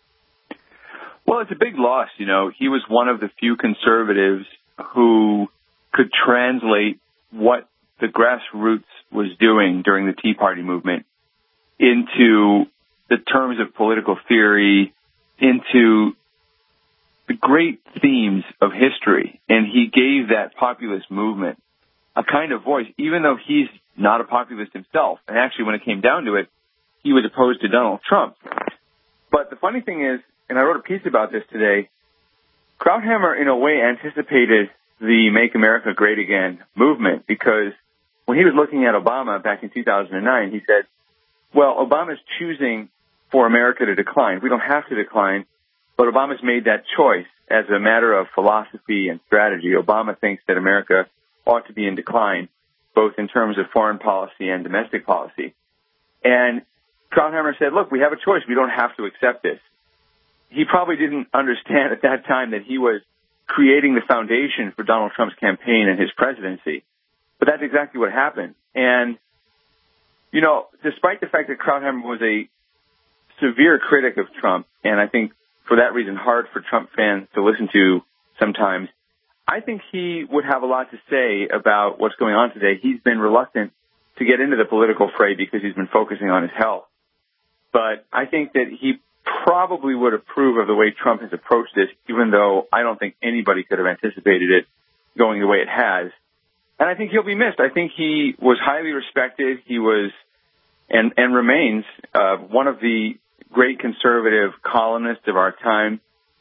Well, it's a big loss. You know, he was one of the few conservatives who could translate what the grassroots was doing during the Tea Party movement into the terms of political theory, into the great themes of history. And he gave that populist movement a kind of voice, even though he's not a populist himself. And actually, when it came down to it, he was opposed to Donald Trump. But the funny thing is, and I wrote a piece about this today, Krauthammer, in a way, anticipated the Make America Great Again movement, because when he was looking at Obama back in 2009, he said, well, Obama's choosing for America to decline. We don't have to decline, but Obama's made that choice as a matter of philosophy and strategy. Obama thinks that America ought to be in decline. both in terms of foreign policy and domestic policy. And Krauthammer said, look, we have a choice. We don't have to accept this. He probably didn't understand at that time that he was creating the foundation for Donald Trump's campaign and his presidency. But that's exactly what happened. And, you know, despite the fact that Krauthammer was a severe critic of Trump, and I think for that reason hard for Trump fans to listen to sometimes, I think he would have a lot to say about what's going on today. He's been reluctant to get into the political fray because he's been focusing on his health. But I think that he probably would approve of the way Trump has approached this, even though I don't think anybody could have anticipated it going the way it has. And I think he'll be missed. I think he was highly respected. He was and remains one of the great conservative columnists of our time.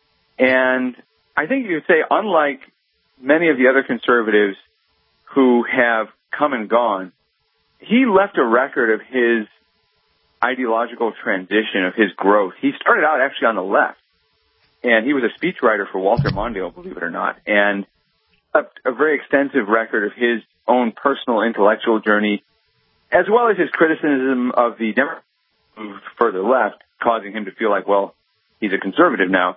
And I think you could say, unlike many of the other conservatives who have come and gone, he left a record of his ideological transition, of his growth. He started out actually on the left, and he was a speechwriter for Walter Mondale, believe it or not, and a very extensive record of his own personal intellectual journey, as well as his criticism of the Democrats who moved further left, causing him to feel like, well, he's a conservative now.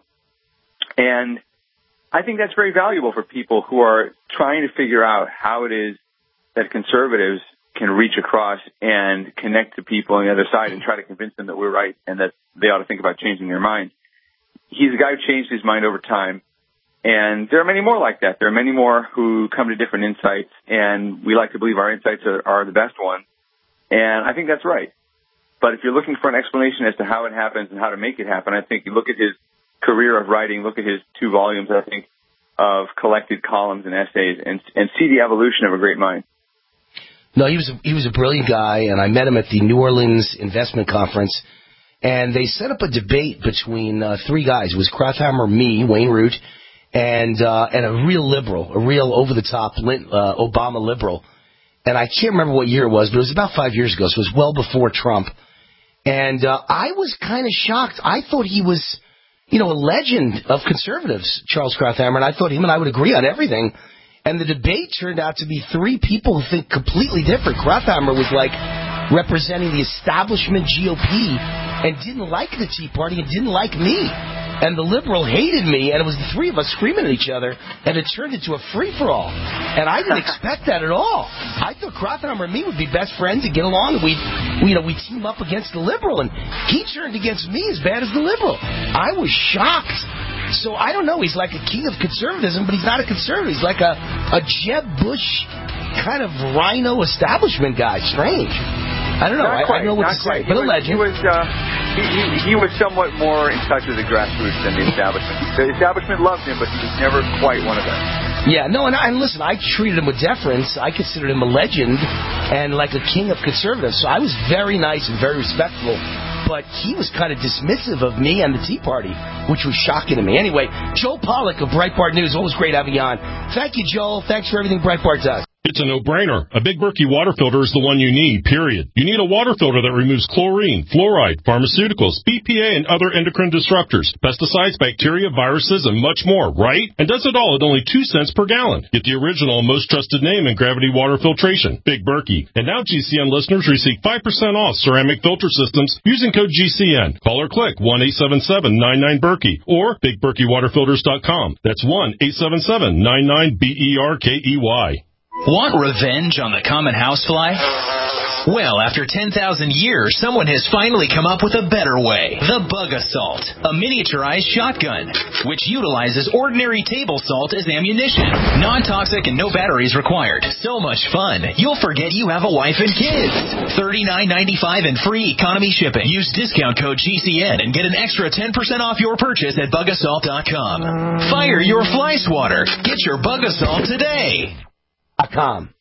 And I think that's very valuable for people who are trying to figure out how it is that conservatives can reach across and connect to people on the other side and try to convince them that we're right and that they ought to think about changing their mind. He's a guy who changed his mind over time. And there are many more like that. There are many more who come to different insights, and we like to believe our insights are the best ones. And I think that's right. But if you're looking for an explanation as to how it happens and how to make it happen, I think you look at his career of writing, look at his 2 volumes, I think, of collected columns and essays, and see the evolution of a great mind. No, he was a brilliant guy, and I met him at the New Orleans Investment Conference, and they set up a debate between 3 guys. It was Krauthammer, me, Wayne Root, and a real liberal, a real over-the-top Obama liberal. And I can't remember what year it was, but it was about 5 years ago, so it was well before Trump. And I was kind of shocked. I thought he was, a legend of conservatives, Charles Krauthammer, and I thought him and I would agree on everything. And the debate turned out to be 3 people who think completely different. Krauthammer was like representing the establishment GOP and didn't like the Tea Party and didn't like me. And the liberal hated me, and it was the 3 of us screaming at each other, and it turned into a free-for-all. And I didn't expect that at all. I thought Krauthammer and me would be best friends and get along, and we'd team up against the liberal. And he turned against me as bad as the liberal. I was shocked. So I don't know. He's like a king of conservatism, but he's not a conservative. He's like a Jeb Bush kind of rhino establishment guy. Strange. I don't know. I don't know what to say. But a legend. He was somewhat more in touch with the grassroots than the establishment. The establishment loved him, but he was never quite one of them. Yeah, no, and listen, I treated him with deference. I considered him a legend and like a king of conservatives. So I was very nice and very respectful. But he was kind of dismissive of me and the Tea Party, which was shocking to me. Anyway, Joel Pollack of Breitbart News. Always great having you on. Thank you, Joel. Thanks for everything Breitbart does. It's a no-brainer. A Big Berkey water filter is the one you need, period. You need a water filter that removes chlorine, fluoride, pharmaceuticals, BPA, and other endocrine disruptors, pesticides, bacteria, viruses, and much more, right? And does it all at only 2 cents per gallon. Get the original and most trusted name in gravity water filtration, Big Berkey. And now GCN listeners receive 5% off ceramic filter systems using code GCN. Call or click 1-877-99-BERKEY or BigBerkeyWaterFilters.com. That's 1-877-99-BERKEY. Want revenge on the common housefly? Well, after 10,000 years, someone has finally come up with a better way. The Bug Assault, a miniaturized shotgun, which utilizes ordinary table salt as ammunition. Non-toxic and no batteries required. So much fun, you'll forget you have a wife and kids. $39.95 and free economy shipping. Use discount code GCN and get an extra 10% off your purchase at bugassault.com. Fire your fly swatter. Get your Bug Assault today. .com.